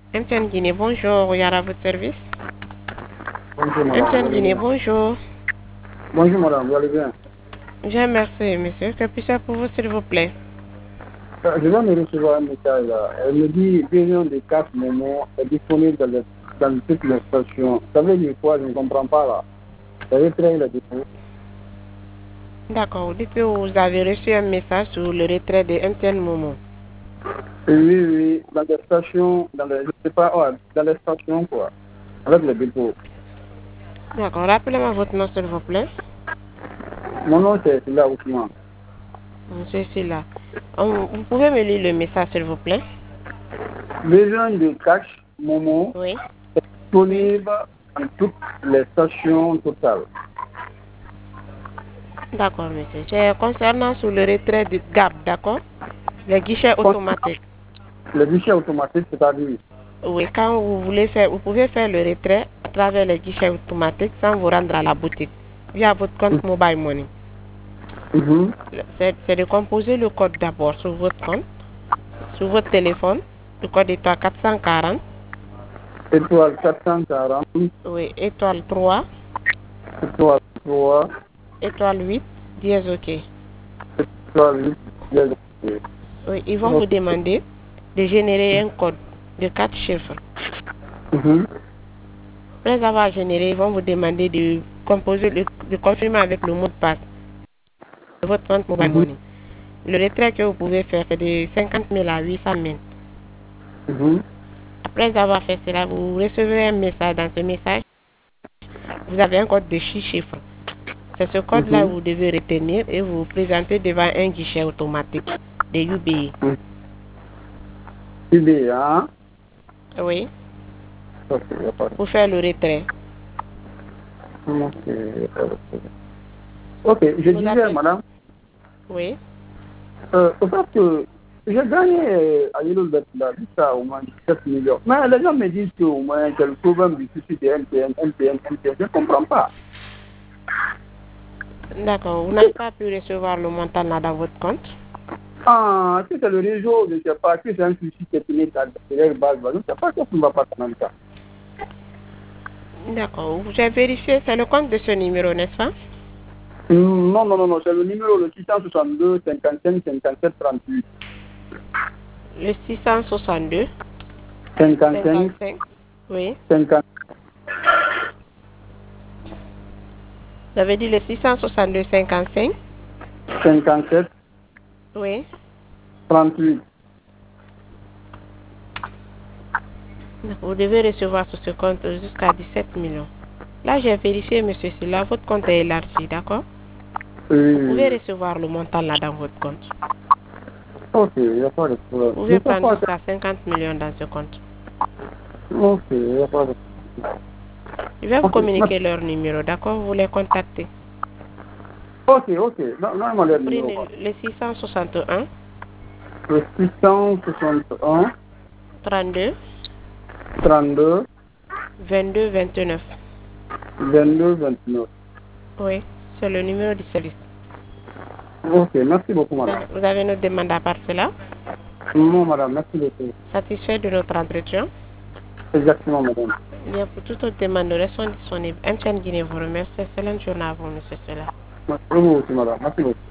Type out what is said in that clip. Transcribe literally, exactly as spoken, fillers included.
M T N Guinée, bonjour, Yara à votre service. Bonjour madame. M T N Guinée, bonjour. Bonjour madame, vous allez bien? Bien, merci, monsieur. Que puis-je faire pour vous, s'il vous plaît? Euh, Je viens de recevoir un message là. Elle me dit besoin de quatre moments est disponible dans, les, dans toutes les stations. Ça veut dire quoi? Je ne comprends pas là. Le retrait il est disponible. D'accord, vous dites que vous avez reçu un message sur le retrait de M T N Momo. Oui, oui, dans les stations, dans les, je sais pas, ouais, dans les stations quoi, avec les dépôts. D'accord, rappelez-moi votre nom, s'il vous plaît. Mon nom c'est Sila Ousmane. Monsieur Silla. Hum, Vous pouvez me lire le message, s'il vous plaît? Besoin de cash moment Oui. est disponible dans toutes les stations totales. D'accord, monsieur. C'est concernant sur le retrait du G A B, d'accord? Le guichet automatique. Le guichet automatique, c'est-à-dire Oui, quand vous voulez faire, vous pouvez faire le retrait à travers les guichets automatiques sans vous rendre à la boutique, via votre compte Mobile Money. Mhm. C'est c'est de composer le code d'abord sur votre compte, sur votre téléphone. Le code est à quatre cent quarante. étoile quatre cent quarante, Oui, étoile trois, étoile trois, étoile huit, dièse OK. étoile huit, dièse. Oui, ils vont vous demander de générer un code de quatre chiffres. Mhm. Après avoir généré, ils vont vous demander de composer, de, de confirmer avec le mot de passe de votre compte Mobile Mhm. Money. Le retrait que vous pouvez faire, c'est de cinquante mille à huit cent mille. Mhm. Après avoir fait cela, vous recevrez un message. Dans ce message, vous avez un code de six chiffres. C'est ce code-là que Mhm. vous devez retenir et vous présenter devant un guichet automatique de U B I. Mhm. U B I, hein? Oui, Ok, y a pas de- pour faire le retrait. Ok, y a pas de problème. Ok, je Vous disais, appelez. madame, Oui. euh, au fait que j'ai gagné euh, à l'île de la ça au moins sept millions. Mais les gens me disent qu'au moins qu'il y a le problème du souci de M T N, M T N, M T N. Je ne comprends pas. D'accord. Vous n'avez pas pu recevoir le montant là dans votre compte. Ah, si c'est le réseau, je ne sais pas, si c'est un souci technique à la base, je ne sais pas qu'est-ce qu'on va pas dans ça. D'accord. J'ai vérifié, c'est le compte de ce numéro, n'est-ce pas? Non, non, non, non, c'est le numéro le six cent soixante-deux, cinquante-cinq, cinquante-sept, trente-huit. Le six cent soixante-deux, cinquante-cinq, cinquante-cinq. Oui. cinquante, Vous avez dit le six cent soixante-deux, cinquante-cinq. cinquante-sept, Oui. trente-huit. Vous devez recevoir sur ce compte jusqu'à dix-sept millions. Là, j'ai vérifié, monsieur Silla, votre compte est élargi, d'accord? Vous pouvez Oui. recevoir le montant là dans votre compte. Ok, il n'y a pas de Vous problème. Je pouvez sais prendre pas. jusqu'à cinquante millions dans ce compte. Ok, il n'y a pas de Je vais vous Ok, merci. communiquer leur numéro, d'accord? Vous les contactez. Ok, ok. Non, non, il m'a Vous l'air numéro. prenez le six cent soixante et un, Le six cent soixante et un, trente-deux, trente-deux, vingt-deux, vingt-neuf. vingt-deux, vingt-neuf. Oui, c'est le numéro du service. Ok, merci beaucoup, Vous madame. avez, vous avez notre demande à part cela? Non, madame, merci beaucoup. Satisfait de notre entretien? Exactement, madame. Bien, pour toute autre demande, nous restons disponibles. M T N Guinée vous remercie. Excellente journée à vous, monsieur Cela. Merci beaucoup, madame. Merci beaucoup.